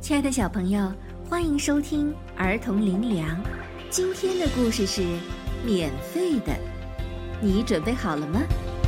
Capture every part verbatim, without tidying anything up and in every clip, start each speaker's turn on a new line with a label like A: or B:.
A: 亲爱的小朋友，欢迎收听儿童灵粮。今天的故事是免费的，你准备好了吗？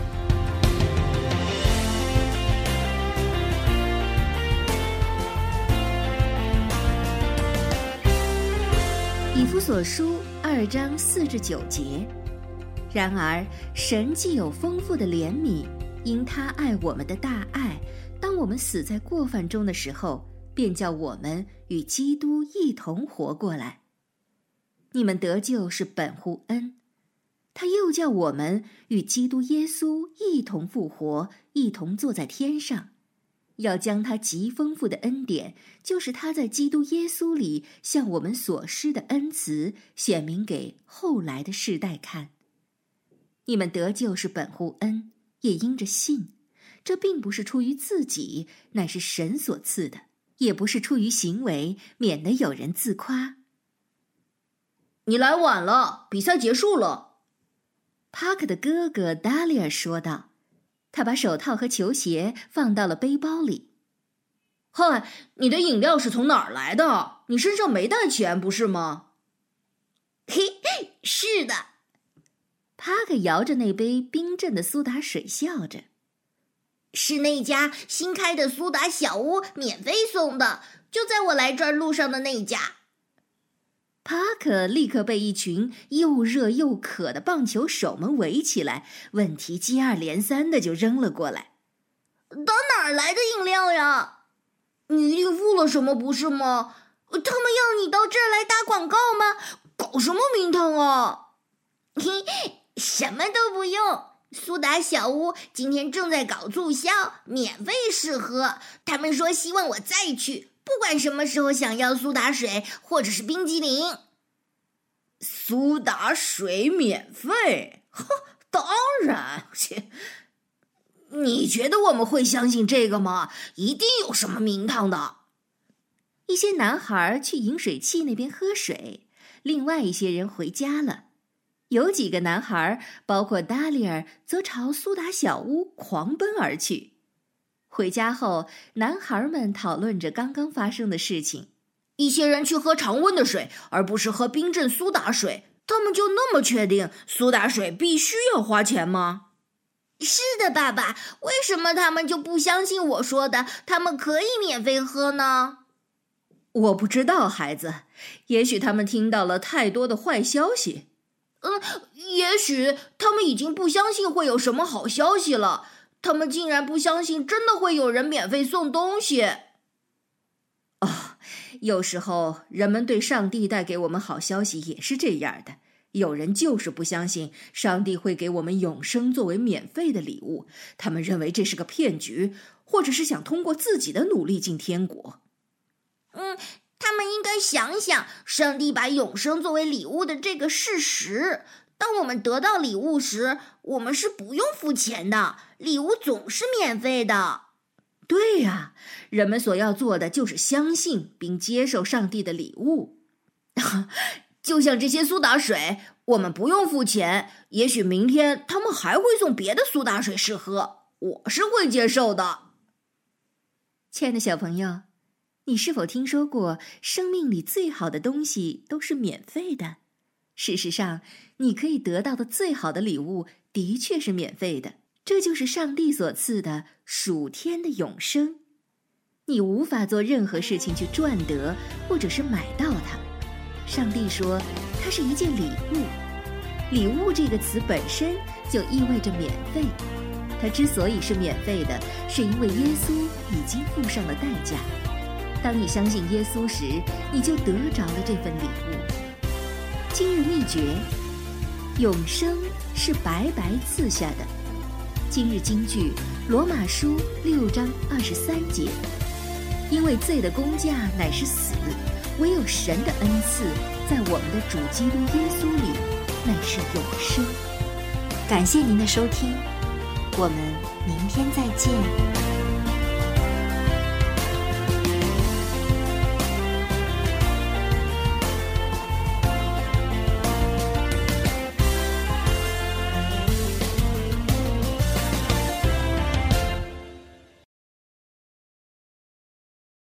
A: 以弗所书二章四至九节。然而，神既有丰富的怜悯，因他爱我们的大爱，当我们死在过犯中的时候，便叫我们与基督一同活过来。你们得救是本乎恩，他又叫我们与基督耶稣一同复活，一同坐在天上，要将他极丰富的恩典，就是他在基督耶稣里向我们所施的恩慈，显明给后来的世代看。你们得救是本乎恩，也因着信，这并不是出于自己，乃是神所赐的，也不是出于行为，免得有人自夸。
B: 你来晚了，比赛结束了。
A: 帕克的哥哥达利尔说道，他把手套和球鞋放到了背包里。
B: 嗨，你的饮料是从哪儿来的？你身上没带钱，不是吗？
C: 嘿，是的。
A: 帕克摇着那杯冰镇的苏打水笑着。
C: 是那家新开的苏打小屋免费送的，就在我来这儿路上的那家。
A: 帕克立刻被一群又热又渴的棒球手们围起来，问题接二连三的就扔了过来。
C: 打哪儿来的饮料呀？
B: 你一定付了什么不是吗？
C: 他们要你到这儿来打广告吗？
B: 搞什么名堂啊？
C: 嘿，什么都不用。苏打小屋今天正在搞促销，免费试喝。他们说希望我再去，不管什么时候想要苏打水或者是冰激凌。
B: 苏打水免费？呵，当然。切，你觉得我们会相信这个吗？一定有什么名堂的。
A: 一些男孩去饮水器那边喝水，另外一些人回家了。有几个男孩，包括达利尔，则朝苏打小屋狂奔而去。回家后，男孩们讨论着刚刚发生的事情。
B: 一些人去喝常温的水，而不是喝冰镇苏打水。他们就那么确定苏打水必须要花钱吗？
C: 是的，爸爸。为什么他们就不相信我说的，他们可以免费喝呢？
A: 我不知道，孩子。也许他们听到了太多的坏消息。
B: 嗯，也许他们已经不相信会有什么好消息了。他们竟然不相信真的会有人免费送东西。
A: 哦，有时候人们对上帝带给我们好消息也是这样的。有人就是不相信上帝会给我们永生作为免费的礼物，他们认为这是个骗局，或者是想通过自己的努力进天国。
C: 嗯。他们应该想想上帝把永生作为礼物的这个事实。当我们得到礼物时，我们是不用付钱的，礼物总是免费的。
A: 对呀，人们所要做的就是相信并接受上帝的礼物。
B: 就像这些苏打水，我们不用付钱，也许明天他们还会送别的苏打水试喝，我是会接受的。
A: 亲爱的小朋友，你是否听说过生命里最好的东西都是免费的？事实上，你可以得到的最好的礼物的确是免费的，这就是上帝所赐的属天的永生。你无法做任何事情去赚得或者是买到它。上帝说它是一件礼物。礼物这个词本身就意味着免费。它之所以是免费的，是因为耶稣已经付上了代价。当你相信耶稣时，你就得着了这份礼物。今日秘诀：永生是白白赐下的。今日金句：罗马书六章二十三节。因为罪的工价乃是死，唯有神的恩赐，在我们的主基督耶稣里，乃是永生。感谢您的收听，我们明天再见。